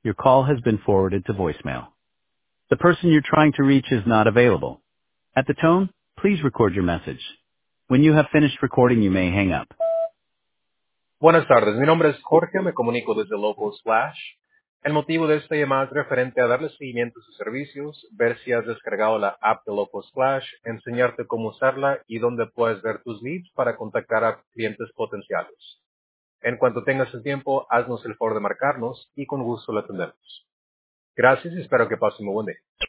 Your call has been forwarded to voicemail. The person you're trying to reach is not available. At the tone, please record your message. When you have finished recording, you may hang up. Buenas tardes, mi nombre es Jorge, me comunico desde Local Splash. El motivo de esta llamada es referente a darle seguimiento a sus servicios, ver si has descargado la app de Local Splash, enseñarte cómo usarla y dónde puedes ver tus leads para contactar a clientes potenciales. En cuanto tengas el tiempo, haznos el favor de marcarnos y con gusto lo atendemos. Gracias y espero que pasen muy buen día.